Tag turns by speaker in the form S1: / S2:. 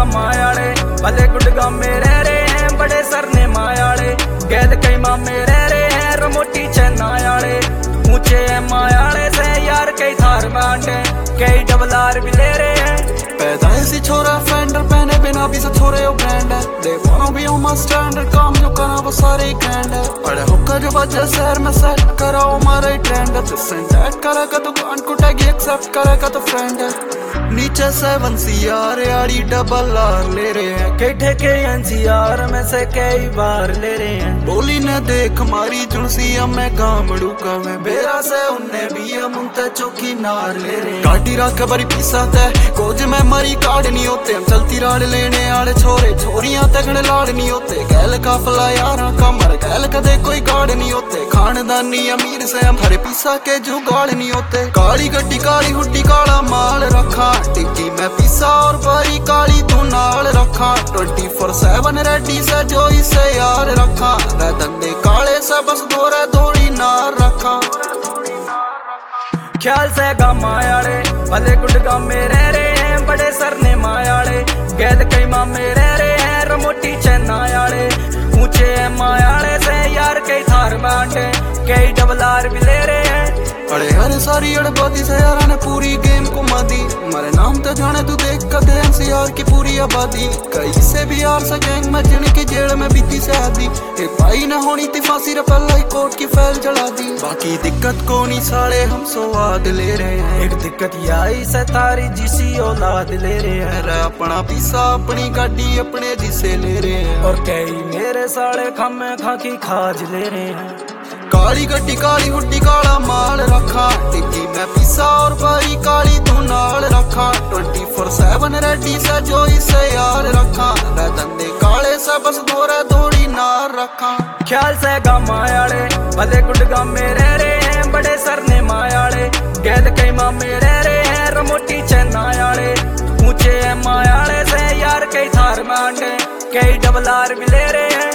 S1: मायाड़े भले गुडगा मेरे रे हैं बड़े सरने मायाड़े गैद कई माँ मेरे रे हैं रमोटी चेन्नायाड़े ऊंचे है मायाड़े से यार कई थार बांटे कई डबलार भी ले रहे हैं
S2: पैदा ऐसी छोरा फेंडर पहने बिना भी से छोरे ओ ब्रांड है दे वाना भी ऑन माय स्टैंडर्ड काम जो करा वो सारे ही ग्रैंड है अरे हुक्का जो बजे शहर में सेट करा हमारा ही ट्रेंड है दिस एंड दैट करेगा तो गन को टैग एक्सेप्ट करेगा तो फ्रेंड है नीचे 7 CR आड़ी डबल आर ले रहे हैं
S1: कई ठेके NCR में से कई बार ले रहे हैं
S2: बोली ने देख मारी जुड़सी मैं गामड़ू का मैं बेरा से उन्ने भी हम उनते चौकी नार ले रहे हैं काटी रख बड़ी पीसा ते कोज में मरी कार्ड नहीं होते हम चलती राड़ लेने आड़े छोरे छोरियां तगड़े लाड़ नहीं होते गैल काफला यारा कमर गैल कदे कोई गाड़ नहीं होते खानदानी अमीर से हम हरे पीसा के जुगाड़ नहीं होते काली गड्डी काली हुड्डी काला माल रखा टिक्की में पीसा और बड़ी काली तू नाल रखा 24/7 रेडी से जो इसे यार रखा रे धंधे काले से बस दोरे दौड़ी नार रखा
S1: ख्याल से गा मायाड़े भले गुडगा मेरे रे हैं बड़े सरने मायाड़े गैद कई माँ मेरे रे हैं रमोटी चेन्नायाड़े ऊंचे है मायाड़े से यार कई थार बांटे कई डबलार भी ले रहे हैं
S2: अरे हर सारी अड़बादी से यारा ने पूरी गेम को मादी मारे नाम तो जाने तू देख कदे NCR की पूरी आबादी कई से भी यार से गैंग में जिनकी जेल में बीती से आदी एक भाई न होनी थी फांसी रे पहला ही कोर्ट की फैल जला दी बाकी दिक्कत को नहीं साले हम स्वाद ले रहे हैं
S1: एक दिक्कत यही से तारी जिसी औलाद ले रहे हैं
S2: रे अपना पीसा अपनी गाड़ी अपने जिसे ले रहे हैं
S1: और कई मेरे साले खम्मे खाकी खाज ले रहे हैं
S2: काली गड्डी काली हुड्डी काला माल रखा टिक्की में पीसा और बड़ी काली तू नाल रखा 24/7 रेडी से जो इसे यार रखा रे धंधे काले से बस दोरे दौड़ी नार रखा
S1: ख्याल से गा मायाड़े भले गुडगा मेरे रे हैं बड़े सरने मायाड़े गैद कई माँ मेरे रे हैं रमोटी चेन्नायाड़े ऊंचे है मायाड़े से यार कई थार बांटे कई डबलार भी ले रहे हैं